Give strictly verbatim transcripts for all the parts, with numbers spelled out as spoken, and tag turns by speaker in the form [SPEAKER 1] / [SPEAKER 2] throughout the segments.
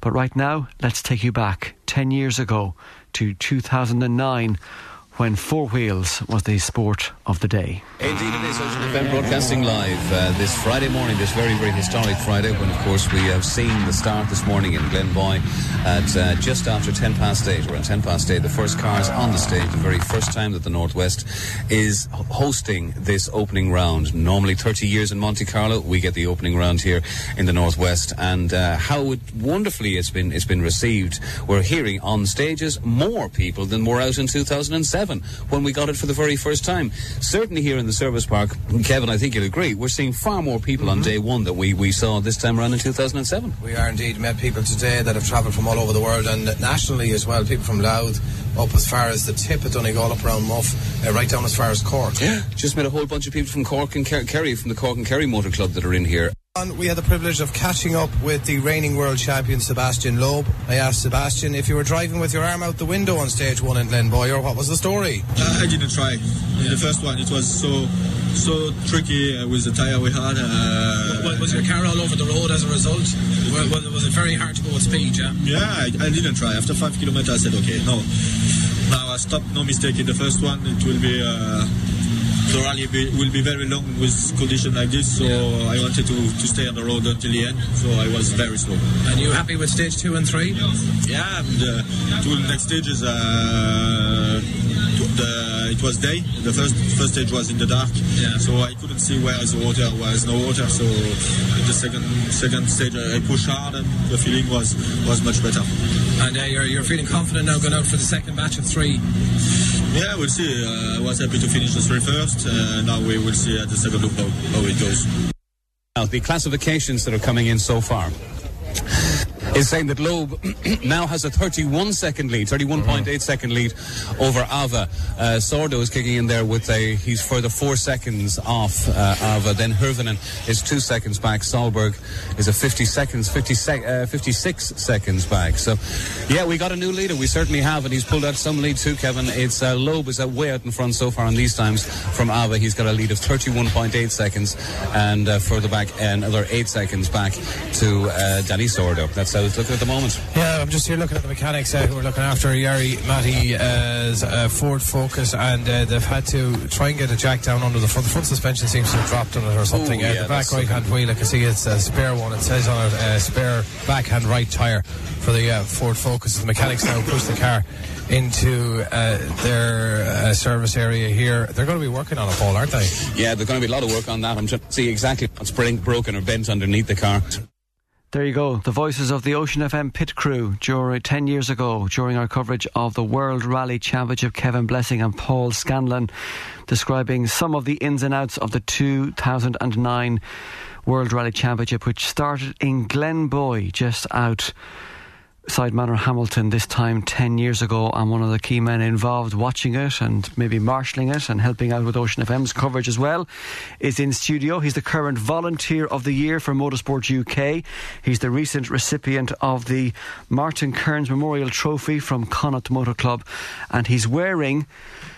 [SPEAKER 1] But right now, let's take you back ten years ago to two thousand nine, when four wheels was the sport of the day.
[SPEAKER 2] Indeed it is. Ocean F M broadcasting live uh, this Friday morning, this very, very historic Friday, when of course we have seen the start this morning in Glenboy at uh, just after ten past eight, around ten past eight, the first cars on the stage, the very first time that the Northwest is hosting this opening round. Normally thirty years in Monte Carlo, we get the opening round here in the Northwest, and uh, how it, wonderfully it's been, it's been received. We're hearing on stages more people than were out in two thousand seven. When we got it for the very first time. Certainly here in the service park, Kevin, I think you'll agree, we're seeing far more people mm-hmm. on day one than we, we saw this time around in two thousand seven.
[SPEAKER 3] We are indeed. Met people today that have travelled from all over the world, and nationally as well. People from Louth up as far as the tip of Donegal, up around Muff, uh, right down as far as Cork.
[SPEAKER 2] Yeah, just met a whole bunch of people from Cork and Ker- Kerry, from the Cork and Kerry Motor Club that are in here.
[SPEAKER 3] We had the privilege of catching up with the reigning world champion Sebastian Loeb. I asked Sebastian if you were driving with your arm out the window on stage one in Glenboy, or what was the story?
[SPEAKER 4] Uh, I didn't try. Yeah. The first one, it was so so tricky uh, with the tyre we had. Uh,
[SPEAKER 3] was your car all over the road as a result? Was, was it very hard to go at speed, yeah?
[SPEAKER 4] Yeah, I, I didn't try. After five kilometers, I said, okay, no. Now I stopped, no mistake in the first one. It will be... Uh, The rally be, will be very long with conditions like this, so yeah. I wanted to, to stay on the road until the end, so I was very slow.
[SPEAKER 3] And you happy with stage two and three?
[SPEAKER 4] Yeah, and uh, two next stages, uh, the, it was day. The first first stage was in the dark, yeah. So I couldn't see where is the water, where is no water. So in the second second stage, I pushed hard, and the feeling was, was much better.
[SPEAKER 3] And uh, you're you're feeling confident now going out for the second batch of three?
[SPEAKER 4] Yeah, we'll see. Uh, I was happy to finish the three first. Uh, now we will see at the second loop how, how it goes.
[SPEAKER 2] Now, the classifications that are coming in so far is saying that Loeb now has a thirty-one second lead, thirty-one point eight second lead over Ava. Uh, Sordo is kicking in there with a, he's further four seconds off uh, Ava. Then Hirvonen is two seconds back. Solberg is a fifty seconds, fifty sec, uh, fifty-six seconds back. So, yeah, we got a new leader. We certainly have, and he's pulled out some lead too, Kevin. It's uh, Loeb is uh, way out in front so far, and these times from Ava, he's got a lead of thirty-one point eight seconds, and uh, further back, another eight seconds back to uh, Danny Sordo. That's how it's looking at the moment.
[SPEAKER 3] Yeah, I'm just here looking at the mechanics uh, who are looking after Yari Matty's uh, Ford Focus, and uh, they've had to try and get a jack down under the front. The front suspension seems to have dropped on it or something.
[SPEAKER 2] Ooh,
[SPEAKER 3] uh,
[SPEAKER 2] yeah,
[SPEAKER 3] the back right hand wheel, I can see it's a spare one. It says on it, uh, spare backhand right tyre for the uh, Ford Focus. The mechanics now push the car into uh, their uh, service area here. They're going to be working on it, Paul, aren't they?
[SPEAKER 2] Yeah, there's going to be a lot of work on that. I'm trying to see exactly what's broken or bent underneath the car.
[SPEAKER 1] There you go, the voices of the Ocean F M pit crew during ten years ago during our coverage of the World Rally Championship. Kevin Blessing and Paul Scanlon describing some of the ins and outs of the two thousand nine World Rally Championship, which started in Glenboy, just out outside Manor Hamilton, this time ten years ago. And one of the key men involved watching it and maybe marshalling it and helping out with Ocean F M's coverage as well is in studio. He's the current Volunteer of the Year for Motorsport U K. He's the recent recipient of the Martin Kearns Memorial Trophy from Connacht Motor Club, and he's wearing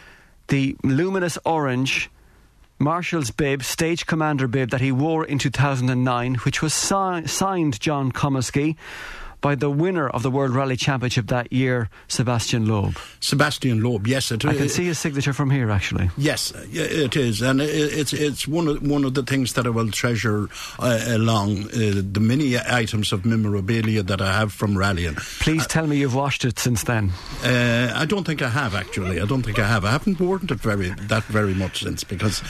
[SPEAKER 1] the luminous orange Marshall's bib, stage commander bib, that he wore in two thousand nine, which was si- signed John Comiskey by the winner of the World Rally Championship that year, Sebastian Loeb.
[SPEAKER 5] Sebastian Loeb, yes. It,
[SPEAKER 1] I can see his signature from here, actually.
[SPEAKER 5] Yes, it is, and it's it's one of one of the things that I will treasure uh, along uh, the many items of memorabilia that I have from rallying.
[SPEAKER 1] Please
[SPEAKER 5] uh,
[SPEAKER 1] tell me you've washed it since then.
[SPEAKER 5] Uh, I don't think I have, actually. I don't think I have. I haven't worn it very that very much since, because uh,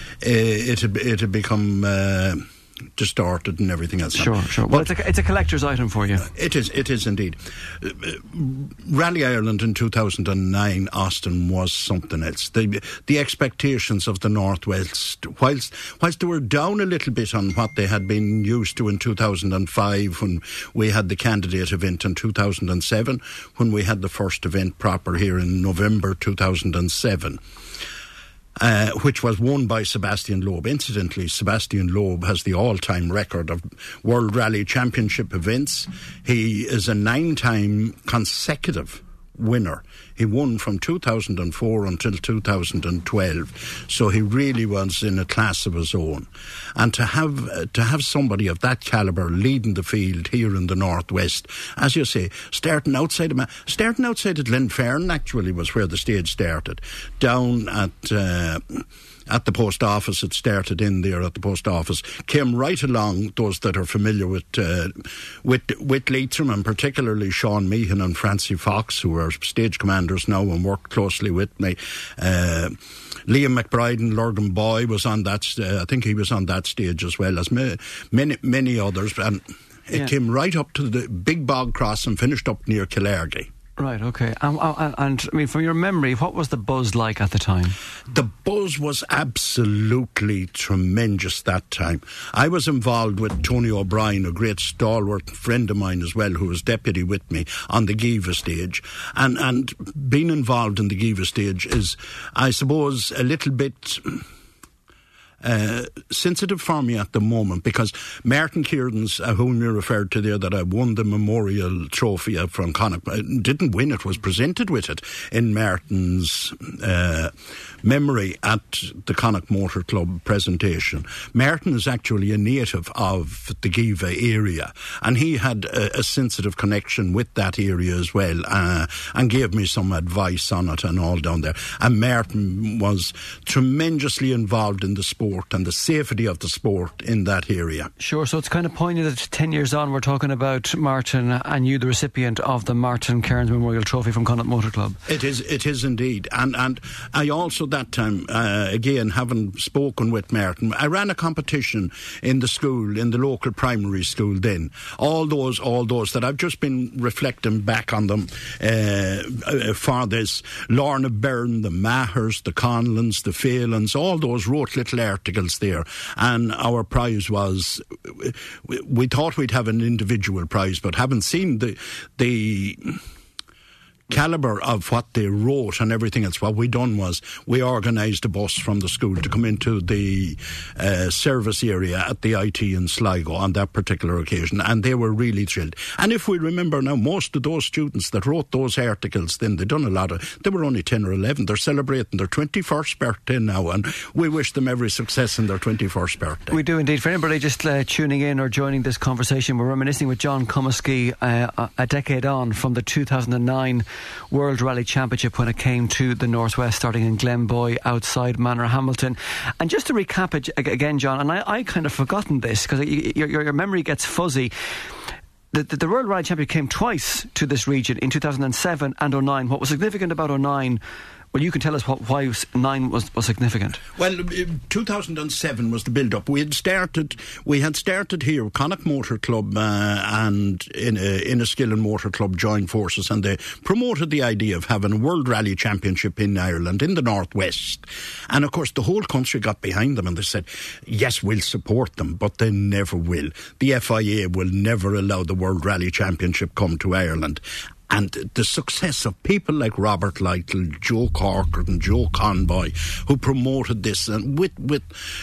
[SPEAKER 5] it had, it had become Uh, distorted and everything else.
[SPEAKER 1] Sure, sure. Well, it's a, it's a collector's item for you.
[SPEAKER 5] It is, it is indeed. Uh, Rally Ireland in two thousand nine, Austin, was something else. The, the expectations of the Northwest, whilst, whilst they were down a little bit on what they had been used to in two thousand five, when we had the candidate event, in two thousand seven, when we had the first event proper here in November two thousand seven. Uh, which was won by Sebastian Loeb. Incidentally, Sebastian Loeb has the all-time record of World Rally Championship events. He is a nine-time consecutive winner He won from two thousand four until two thousand twelve, so he really was in a class of his own. And to have uh, to have somebody of that calibre leading the field here in the Northwest, as you say, starting outside of starting outside of Glenferrin actually was where the stage started, down at. Uh, At the post office, it started in there at the post office, came right along, those that are familiar with uh, with, with Leitrim, and particularly Sean Meehan and Francie Fox, who are stage commanders now and work closely with me. Uh, Liam McBride and Lurgan Boy was on that, uh, I think he was on that stage as well as ma- many, many others, and it yeah. came right up to the Big Bog Cross and finished up near Killargy.
[SPEAKER 1] Right, okay. Um, uh, and, I mean, from your memory, what was the buzz like at the time?
[SPEAKER 5] The buzz was absolutely tremendous that time. I was involved with Tony O'Brien, a great stalwart friend of mine as well, who was deputy with me on the Giva stage. And, and being involved in the Giva stage is, I suppose, a little bit... Uh, sensitive for me at the moment, because Martin Kieran's, uh, whom you referred to there, that I won the memorial trophy from Connacht, uh, didn't win it, was presented with it in Martin's uh, memory at the Connacht Motor Club presentation. Martin is actually a native of the Giva area, and he had a, a sensitive connection with that area as well, uh, and gave me some advice on it and all down there. And Martin was tremendously involved in the sport and the safety of the sport in that area.
[SPEAKER 1] Sure, so it's kind of poignant that ten years on we're talking about Martin and you, the recipient of the Martin Cairns Memorial Trophy from Connacht Motor Club.
[SPEAKER 5] It is, it is indeed. And and I also that time, uh, again, having spoken with Martin, I ran a competition in the school, in the local primary school then. All those, all those that I've just been reflecting back on them uh, for this. Lorna Byrne, the Mahers, the Conlons, the Phalans, all those wrote little articles there, and our prize was, we, we thought we'd have an individual prize, but having seen the the calibre of what they wrote and everything else, what we done was we organised a bus from the school to come into the uh, service area at the I T in Sligo on that particular occasion, and they were really thrilled. And if we remember now, most of those students that wrote those articles then, they done a lot of, they were only ten or eleven, they're celebrating their twenty-first birthday now, and we wish them every success in their twenty-first birthday.
[SPEAKER 1] We do indeed. For anybody just uh, tuning in or joining this conversation, we're reminiscing with John Comiskey uh, a decade on from the two thousand nine World Rally Championship when it came to the Northwest, starting in Glenboy outside Manorhamilton. And just to recap it again, John, and I, I kind of forgotten this because your, your memory gets fuzzy. The, the, the World Rally Championship came twice to this region in two thousand seven and oh nine. What was significant about oh nine? Well, you can tell us what, why nine was, was significant.
[SPEAKER 5] Well, two thousand seven was the build-up. We had started, we had started here, Connacht Motor Club uh, and in a, Inniskillen Motor Club joined forces, and they promoted the idea of having a World Rally Championship in Ireland, in the Northwest. And of course, the whole country got behind them, and they said, yes, we'll support them, but they never will. The F I A will never allow the World Rally Championship come to Ireland. And the success of people like Robert Lytle, Joe Corker and Joe Conboy, who promoted this, and with, with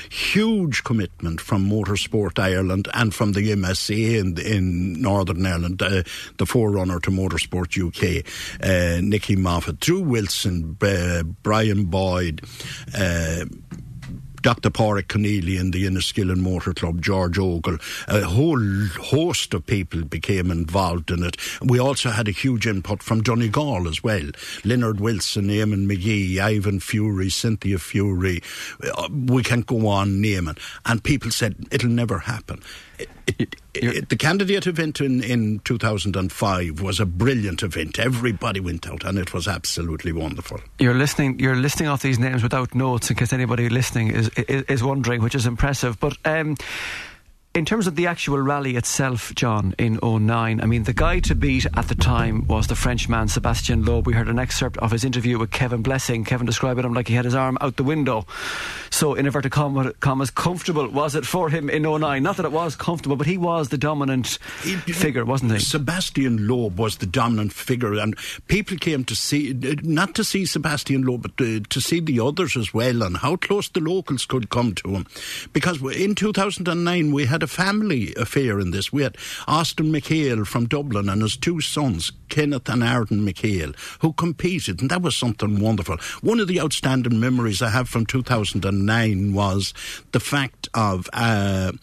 [SPEAKER 5] huge commitment from Motorsport Ireland and from the M S A in, in Northern Ireland, uh, the forerunner to Motorsport U K, uh, Nicky Moffat, Drew Wilson, uh, Brian Boyd, uh, Doctor Pádraig Conneely in the Inniskillen Motor Club, George Ogle, a whole host of people became involved in it. We also had a huge input from Donegal as well. Leonard Wilson, Eamon McGee, Ivan Fury, Cynthia Fury. We can't go on naming. And people said, it'll never happen. It, it, it, the candidate event in, in two thousand five was a brilliant event. Everybody went out and it was absolutely wonderful.
[SPEAKER 1] You're listening, you're listing off these names without notes in case anybody listening is is, is wondering, which is impressive. But um, in terms of the actual rally itself, John, in oh nine, I mean, the guy to beat at the time was the Frenchman Sébastien Loeb. We heard an excerpt of his interview with Kevin Blessing. Kevin described him like he had his arm out the window. So, in inverted commas, comfortable was it for him in oh nine? Not that it was comfortable, but he was the dominant he, figure, wasn't he?
[SPEAKER 5] Sébastien Loeb was the dominant figure, and people came to see, not to see Sébastien Loeb, but to, to see the others as well, and how close the locals could come to him. Because in two thousand nine, we had had a family affair in this. We had Austin McHale from Dublin and his two sons, Kenneth and Arden McHale, who competed, and that was something wonderful. One of the outstanding memories I have from two thousand nine was the fact of Uh,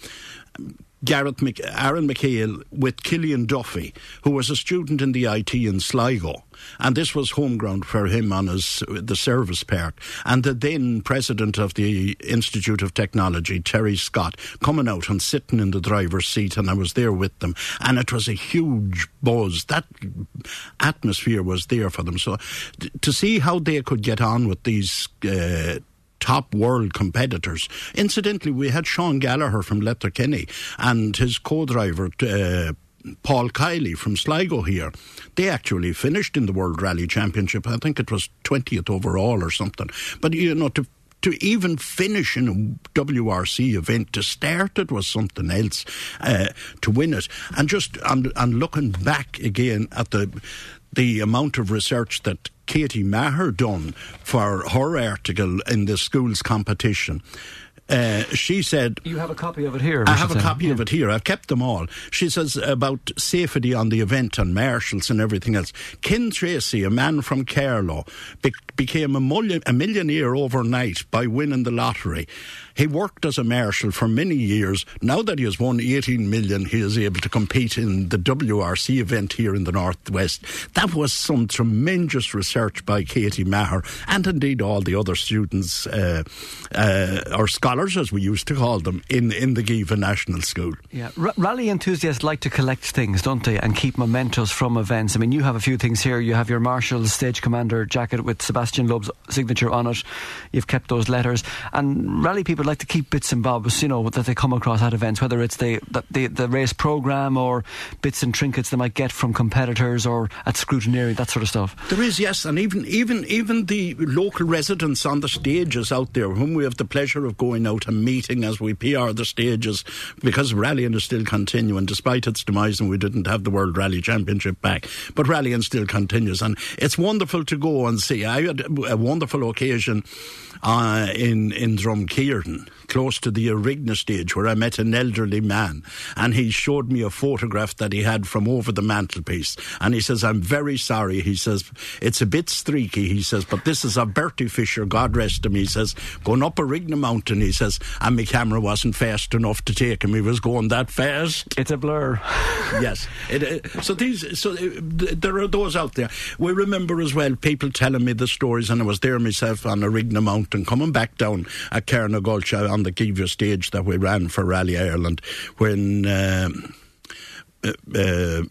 [SPEAKER 5] Garrett Mc, Aaron McHale with Killian Duffy, who was a student in the I T in Sligo, and this was home ground for him on his the service park. And the then president of the Institute of Technology, Terry Scott, coming out and sitting in the driver's seat, and I was there with them, and it was a huge buzz. That atmosphere was there for them. So t- to see how they could get on with these Uh, top world competitors. Incidentally, we had Sean Gallagher from Letterkenny and his co-driver uh, Paul Kiley from Sligo here. They actually finished in the World Rally Championship. I think it was twentieth overall or something. But, you know, to to even finish in a W R C event, to start it was something else, uh, to win it. And just and, and looking back again at the the amount of research that Katie Maher done for her article in the schools competition. Uh, she said...
[SPEAKER 1] You have a copy of it here.
[SPEAKER 5] I have a
[SPEAKER 1] say.
[SPEAKER 5] copy
[SPEAKER 1] yeah.
[SPEAKER 5] of it here. I've kept them all. She says about safety on the event and marshals and everything else. Ken Tracy, a man from Carlow, be- became a, mulli- a millionaire overnight by winning the lottery. He worked as a marshal for many years. Now that he has won eighteen million, he is able to compete in the W R C event here in the Northwest. That was some tremendous research by Katie Maher, and indeed all the other students, uh, uh, or scholars as we used to call them, in, in the Giva National School.
[SPEAKER 1] Yeah, R- rally enthusiasts like to collect things, don't they, and keep mementos from events. I mean, you have a few things here. You have your Marshal's Stage Commander jacket with Sebastian Loeb's signature on it. You've kept those letters. And rally people like to keep bits and bobs, you know, that they come across at events, whether it's the, the, the race programme or bits and trinkets they might get from competitors or at scrutineering, that sort of stuff.
[SPEAKER 5] There is, yes, and even even even the local residents on the stages out there, whom we have the pleasure of going out and meeting as we P R the stages, because rallying is still continuing, despite its demise, and we didn't have the World Rally Championship back. But rallying still continues, and it's wonderful to go and see. I had a wonderful occasion uh, in, in Drumkeirn, close to the Arigna stage, where I met an elderly man, and he showed me a photograph that he had from over the mantelpiece, and he says, I'm very sorry, he says, it's a bit streaky, he says, but this is a Bertie Fisher, God rest him, he says, going up Arigna Mountain, he says, and my camera wasn't fast enough to take him, he was going that fast.
[SPEAKER 1] It's a blur.
[SPEAKER 5] Yes. It, uh, so these, so uh, th- there are those out there. We remember as well people telling me the stories, and I was there myself on Arigna Mountain, coming back down at Carnagulcha on the Giva stage that we ran for Rally Ireland, when um, uh, uh,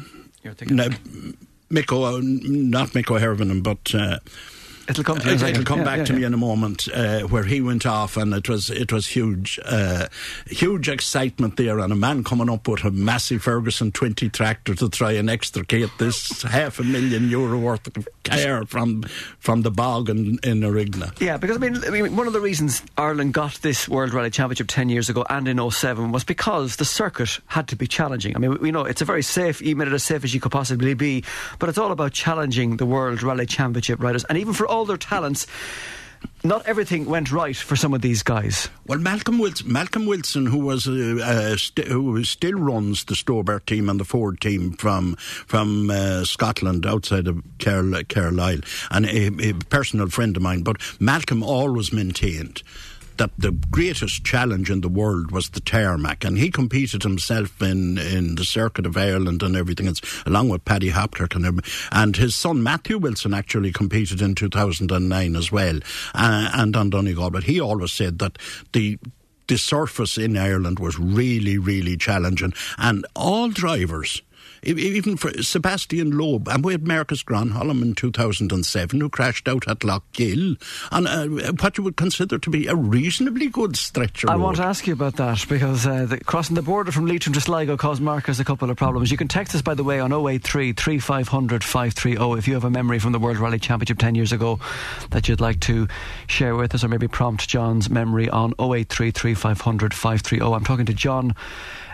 [SPEAKER 5] no, Mikko, not Mikko Hervonen, but uh,
[SPEAKER 1] It'll come to,
[SPEAKER 5] it, it'll come
[SPEAKER 1] yeah,
[SPEAKER 5] back
[SPEAKER 1] yeah,
[SPEAKER 5] to
[SPEAKER 1] yeah.
[SPEAKER 5] me in a moment, uh, where he went off, and it was it was huge, uh, huge excitement there, and a man coming up with a massive Ferguson twenty tractor to try and extricate this half a million euro worth of car from from the bog in, in Arigna.
[SPEAKER 1] Yeah, because I mean, I mean, one of the reasons Ireland got this World Rally Championship ten years ago and in oh seven was because the circuit had to be challenging. I mean, we know it's a very safe, you made it as safe as you could possibly be, but it's all about challenging the World Rally Championship riders, and even for all their talents, not everything went right for some of these guys.
[SPEAKER 5] Well, Malcolm Wilson, Malcolm Wilson, who was uh, uh, st- who still runs the Stobart team and the Ford team from from uh, Scotland, outside of Carl- Carlisle, and a, a personal friend of mine. But Malcolm always maintained that the greatest challenge in the world was the tarmac, and he competed himself in, in the Circuit of Ireland and everything else, along with Paddy Hopkirk, and, and his son Matthew Wilson actually competed in two thousand nine as well, uh, and on Donegal. But he always said that the the surface in Ireland was really, really challenging, and all drivers, even for Sebastian Loeb, and we had Marcus Gronholm in two thousand seven, who crashed out at Lochgill on uh, what you would consider to be a reasonably good stretch of
[SPEAKER 1] I
[SPEAKER 5] road.
[SPEAKER 1] want to ask you about that, because uh, the, crossing the border from Leitrim to Sligo caused Marcus a couple of problems. You can text us, by the way, on oh eight three, three five zero zero, five three zero if you have a memory from the World Rally Championship ten years ago that you'd like to share with us, or maybe prompt John's memory on oh eight three, three five zero zero, five three zero. I'm talking to John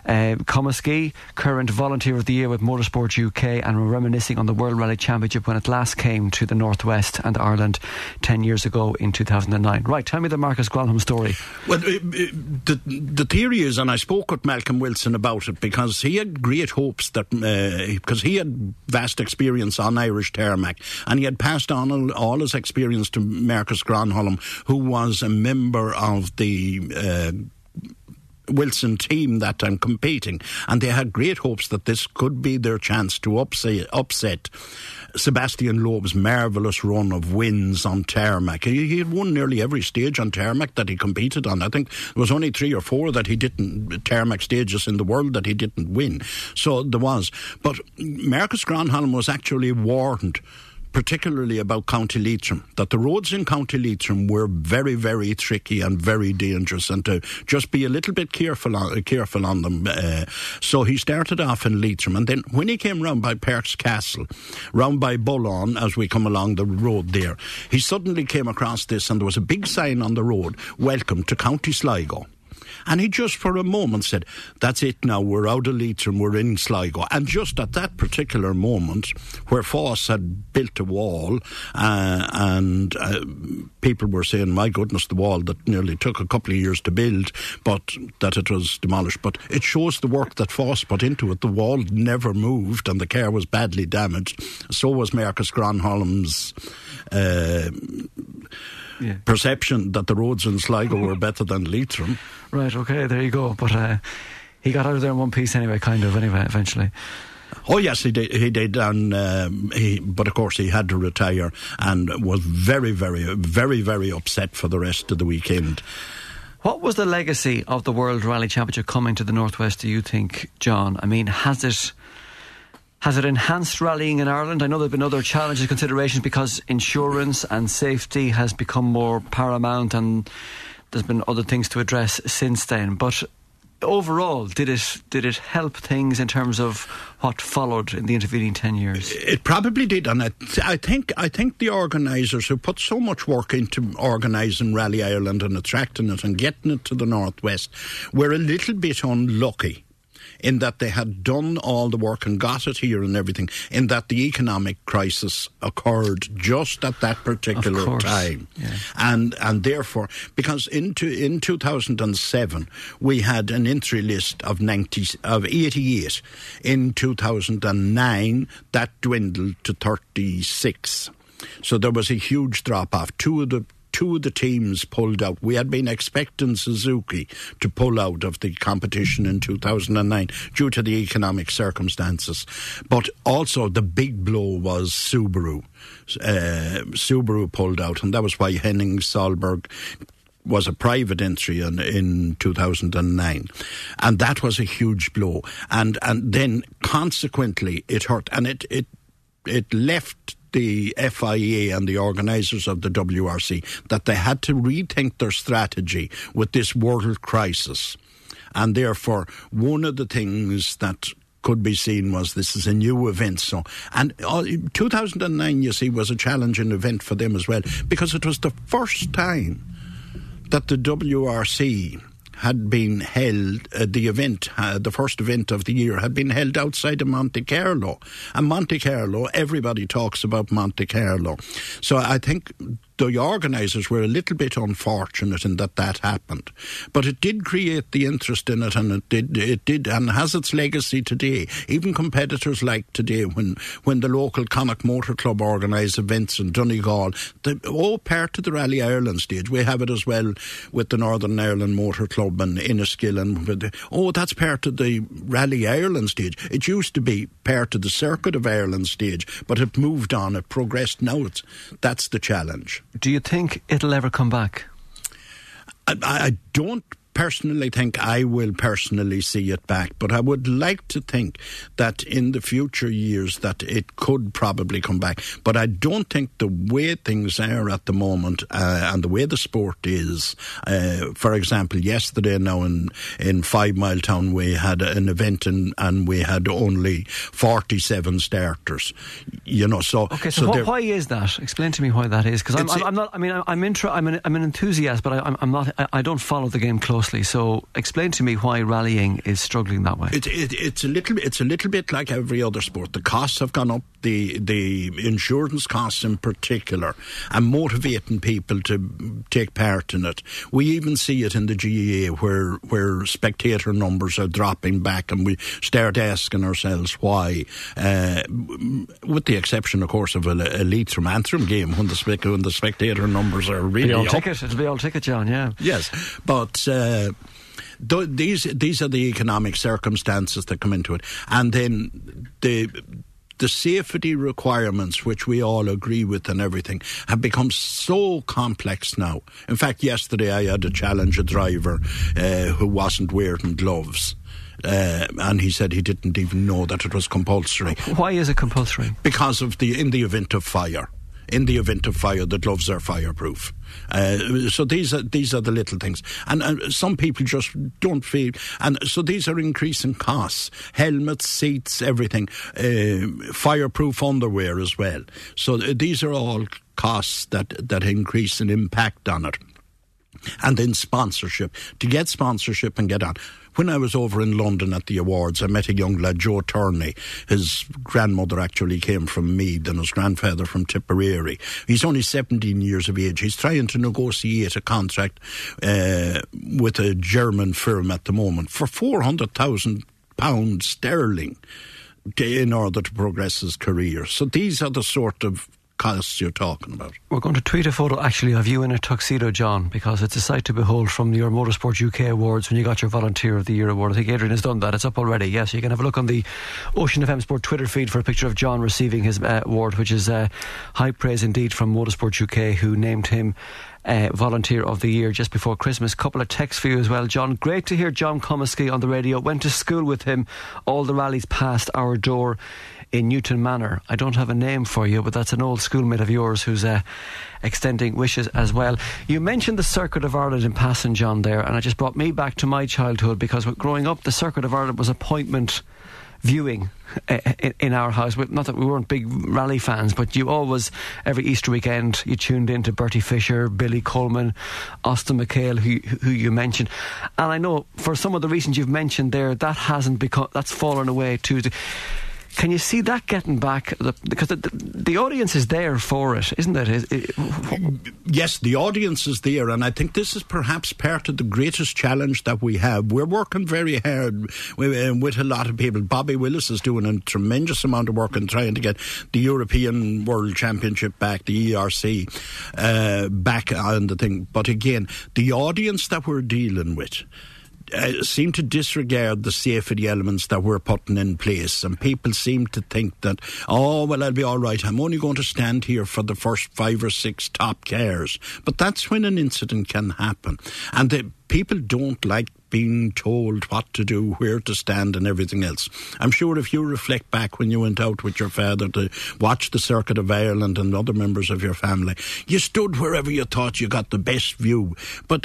[SPEAKER 1] Uh, Comiskey, current Volunteer of the Year with Motorsport U K, and we're reminiscing on the World Rally Championship when it last came to the Northwest and Ireland ten years ago in two thousand nine. Right, tell me the Marcus Gronholm story.
[SPEAKER 5] Well, uh, the, the theory is, and I spoke with Malcolm Wilson about it, because he had great hopes that, uh, because he had vast experience on Irish tarmac, and he had passed on all, all his experience to Marcus Gronholm, who was a member of the uh, Wilson team that time competing, and they had great hopes that this could be their chance to upset, upset Sebastian Loeb's marvellous run of wins on tarmac. He, he had won nearly every stage on tarmac that he competed on. I think there was only three or four that he didn't, tarmac stages in the world that he didn't win. So there was. But Marcus Gronholm was actually warned, particularly about County Leitrim, that the roads in County Leitrim were very, very tricky and very dangerous, and to just be a little bit careful on, careful on them. Uh, so he started off in Leitrim, and then when he came round by Perks Castle, round by Bullon, as we come along the road there, he suddenly came across this, and there was a big sign on the road, "Welcome to County Sligo." And he just for a moment said, that's it now, we're out of Leitrim, we're in Sligo. And just at that particular moment, where Foss had built a wall, uh, and uh, people were saying, my goodness, the wall that nearly took a couple of years to build, but that it was demolished. But it shows the work that Foss put into it. The wall never moved, and the car was badly damaged. So was Marcus Gronholm's Uh, Yeah. perception that the roads in Sligo were better than Leitrim.
[SPEAKER 1] Right, okay, there you go. But uh, he got out of there in one piece anyway, kind of, anyway, eventually.
[SPEAKER 5] Oh yes, he did. He did, and um, he. But of course, he had to retire, and was very, very, very, very upset for the rest of the weekend.
[SPEAKER 1] What was the legacy of the World Rally Championship coming to the Northwest, do you think, John? I mean, has it Has it enhanced rallying in Ireland? I know there have been other challenges, considerations, because insurance and safety has become more paramount, and there's been other things to address since then. But overall, did it did it help things in terms of what followed in the intervening ten years?
[SPEAKER 5] It probably did, and I, I think I think the organisers who put so much work into organising Rally Ireland and attracting it and getting it to the Northwest were a little bit unlucky, in that they had done all the work and got it here and everything, in that the economic crisis occurred just at that particular time.
[SPEAKER 1] Yeah.
[SPEAKER 5] And and therefore, because into in two thousand seven, we had an entry list of ninety of eighty-eight. In two thousand nine, that dwindled to thirty-six. So there was a huge drop-off. Two of the Two of the teams pulled out. We had been expecting Suzuki to pull out of the competition in two thousand nine due to the economic circumstances. But also the big blow was Subaru. Uh, Subaru pulled out, and that was why Henning Solberg was a private entry in, in two thousand nine. And that was a huge blow. And and then consequently it hurt, and it it it left the F I A and the organisers of the W R C that they had to rethink their strategy with this world crisis. And therefore, one of the things that could be seen was this is a new event. So, and uh, two thousand nine, you see, was a challenging event for them as well, because it was the first time that the W R C had been held, uh, the event, uh, the first event of the year, had been held outside of Monte Carlo. And Monte Carlo, everybody talks about Monte Carlo. So I think the organisers were a little bit unfortunate in that that happened. But it did create the interest in it, and it did, it did, and has its legacy today. Even competitors like today, when, when the local Connacht Motor Club organise events in Donegal, the, oh, part of the Rally Ireland stage. We have it as well with the Northern Ireland Motor Club and Inniskill, and with the, oh, that's part of the Rally Ireland stage. It used to be part of the Circuit of Ireland stage, but it moved on, it progressed. Now it's, that's the challenge.
[SPEAKER 1] Do you think it'll ever come back?
[SPEAKER 5] I, I don't personally think I will personally see it back, but I would like to think that in the future years that it could probably come back. But I don't think the way things are at the moment uh, and the way the sport is, uh, for example, yesterday now in, in Five Mile Town we had an event in, and we had only forty-seven starters. You know, so
[SPEAKER 1] okay. So, so wh- why is that? Explain to me why that is, because I'm, I'm, I'm not. I mean, I'm intra- I'm an I'm an enthusiast, but I, I'm, I'm not. I, I don't follow the game closely closely. So explain to me why rallying is struggling that way.
[SPEAKER 5] It, it, it's a little it's a little bit like every other sport. The costs have gone up, the the insurance costs in particular, and motivating people to take part in it. We even see it in the G A A where where spectator numbers are dropping back, and we start asking ourselves why. Uh, with the exception, of course, of a, a Leeds from Antrim game when the spec- when the spectator numbers are really
[SPEAKER 1] the old
[SPEAKER 5] up.
[SPEAKER 1] ticket. It'll be old ticket, John. Yeah.
[SPEAKER 5] Yes, but uh, th- these these are the economic circumstances that come into it, and then the the safety requirements, which we all agree with and everything, have become so complex now. In fact, yesterday I had to challenge a driver uh, who wasn't wearing gloves. Uh, and he said he didn't even know that it was compulsory.
[SPEAKER 1] Why is it compulsory?
[SPEAKER 5] Because of the in the event of fire. In the event of fire, the gloves are fireproof. Uh, so these are these are the little things, and, and some people just don't feel. And so these are increasing costs: helmets, seats, everything, uh, fireproof underwear as well. So th- these are all costs that that increase and impact on it. And then sponsorship. To get sponsorship and get on. When I was over in London at the awards, I met a young lad, Joe Turney. His grandmother actually came from Meath and his grandfather from Tipperary. He's only seventeen years of age. He's trying to negotiate a contract uh, with a German firm at the moment for four hundred thousand pounds sterling in order to progress his career. So these are the sort of costs you're talking about.
[SPEAKER 1] We're going to tweet a photo actually of you in a tuxedo, John, because it's a sight to behold from your Motorsport U K Awards when you got your Volunteer of the Year award. I think Adrian has done that. It's up already. Yes, you can have a look on the Ocean F M Sport Twitter feed for a picture of John receiving his uh, award, which is uh, high praise indeed from Motorsport U K, who named him Uh, Volunteer of the Year just before Christmas. Couple of texts for you as well, John. Great to hear John Comiskey on the radio. Went to school with him. All the rallies past our door in Newton Manor. I don't have a name for you, but that's an old schoolmate of yours who's uh, extending wishes as well. You mentioned the Circuit of Ireland in passing, John, there, and it just brought me back to my childhood, because growing up the Circuit of Ireland was appointment viewing uh, in, in our house. Not that we weren't big rally fans, but you always, every Easter weekend, you tuned in to Bertie Fisher, Billy Coleman, Austin McHale, who, who you mentioned. And I know for some of the reasons you've mentioned there, that hasn't become, that's fallen away too. Can you see that getting back? Because the, the, the audience is there for it, isn't it? Is, it?
[SPEAKER 5] Yes, the audience is there, and I think this is perhaps part of the greatest challenge that we have. We're working very hard with, uh, with a lot of people. Bobby Willis is doing a tremendous amount of work in trying to get the European World Championship back, the E R C, uh, back on the thing. But again, the audience that we're dealing with Uh, seem to disregard the safety elements that we're putting in place, and people seem to think that, oh well, I'll be all right, I'm only going to stand here for the first five or six top cars. But that's when an incident can happen, and the people don't like being told what to do, where to stand and everything else. I'm sure if you reflect back when you went out with your father to watch the Circuit of Ireland and other members of your family, you stood wherever you thought you got the best view, but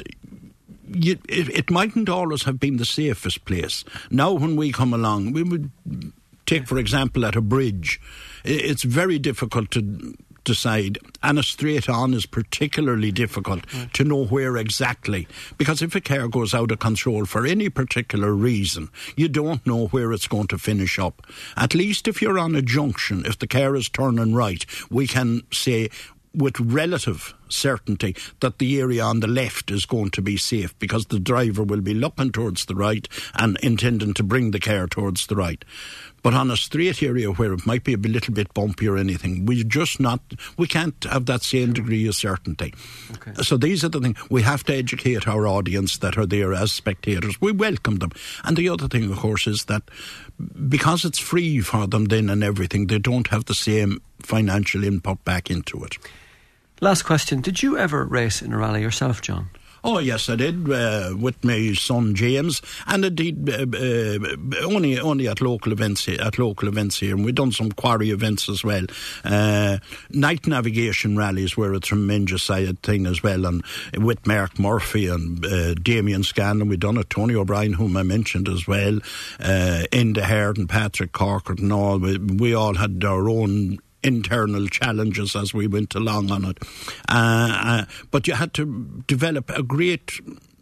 [SPEAKER 5] You, it, it mightn't always have been the safest place. Now when we come along, we would take for example at a bridge, it's very difficult to decide, and a straight on is particularly difficult mm. to know where exactly, because if a car goes out of control for any particular reason, you don't know where it's going to finish up. At least if you're on a junction, if the car is turning right, we can say with relative certainty that the area on the left is going to be safe, because the driver will be looking towards the right and intending to bring the car towards the right. But on a straight area where it might be a little bit bumpy or anything, we just not, we can't have that same degree of certainty. Okay. So these are the things. We have to educate our audience that are there as spectators. We welcome them. And the other thing, of course, is that because it's free for them then and everything, they don't have the same financial input back into it.
[SPEAKER 1] Last question. Did you ever race in a rally yourself, John?
[SPEAKER 5] Oh, yes, I did, uh, with my son James, and indeed uh, uh, only only at local events here, at local events here, and we've done some quarry events as well. Uh, night navigation rallies were a tremendous thing as well, and with Mark Murphy and uh, Damien Scanlon, we've done it. Tony O'Brien, whom I mentioned as well, uh, Enda Hard and Patrick Corcoran and all. We, we all had our own internal challenges as we went along on it, uh, uh, but you had to develop a great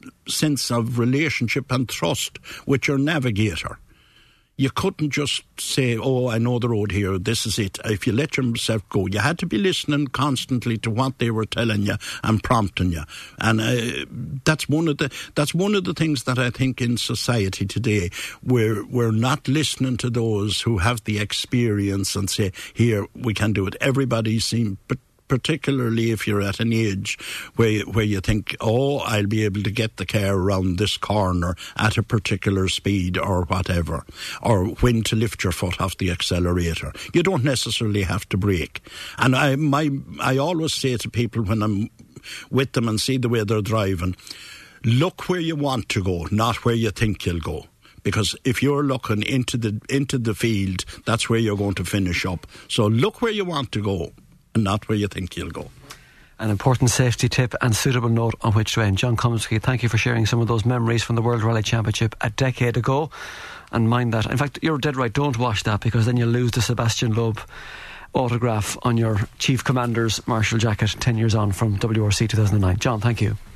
[SPEAKER 5] sense of relationship and trust with your navigator. You couldn't just say, oh, I know the road here, this is it. If you let yourself go, you had to be listening constantly to what they were telling you and prompting you. And uh, that's one of the that's one of the things that I think in society today, we're, we're not listening to those who have the experience and say, here, we can do it. Everybody seems... particularly if you're at an age where, where you think, oh, I'll be able to get the car around this corner at a particular speed or whatever, or when to lift your foot off the accelerator. You don't necessarily have to brake. And I, my, I always say to people when I'm with them and see the way they're driving, look where you want to go, not where you think you'll go. Because if you're looking into the into the field, that's where you're going to finish up. So look where you want to go, and not where you think you'll go.
[SPEAKER 1] An important safety tip and suitable note on which to end. John Comiskey, thank you for sharing some of those memories from the World Rally Championship a decade ago. And mind that. In fact, you're dead right, don't wash that, because then you'll lose the Sebastian Loeb autograph on your Chief Commander's Marshall jacket ten years on from W R C two thousand nine. John, thank you.